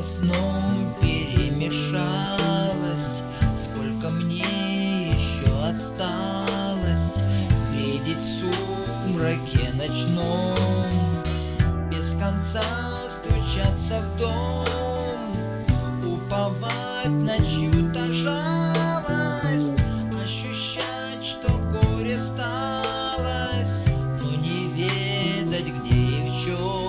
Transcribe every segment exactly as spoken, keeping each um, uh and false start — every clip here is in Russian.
сном перемешалось. Сколько мне еще осталось бредить в сумраке ночном, без конца стучаться в дом, уповать на чью-то жалость, ощущать, что горе сталось, но не ведать, где и в чем.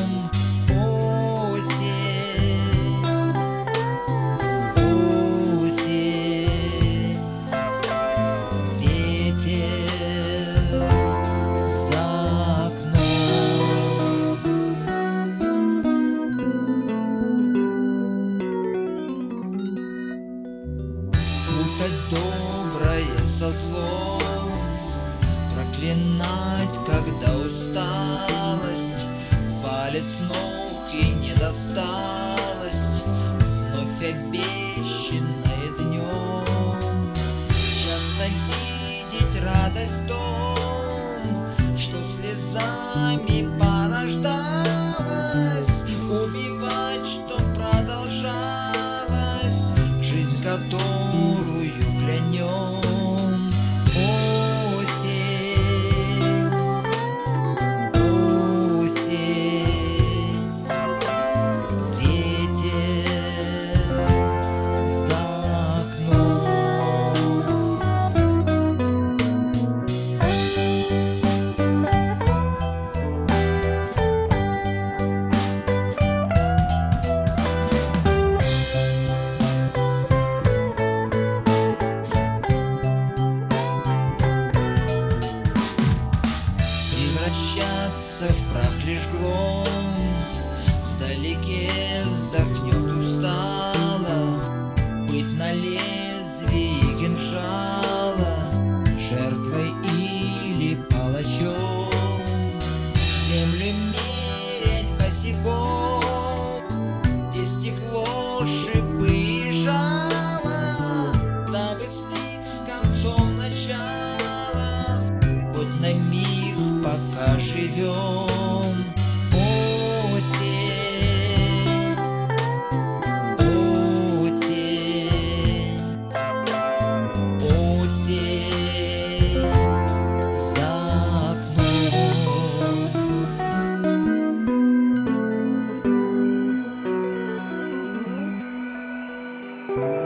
Путать доброе со злом, проклинать, когда усталость валит с ног и не досталось, вновь обещанное днем. Часто видеть радость в том, что слезами порождалась, убивать, что продолжалась жизнь, которую клянем. Осень, осень, ветер за окном. Превращаться в прах лишь гром, вдалеке вздохнет устало, быть на лезвии кинжала, жертвой или палачом, землю мерять босиком, где стекло, шипы и жало, дабы слить с концом начала, хоть на миг, пока живем. Осень, осень, осень за окном.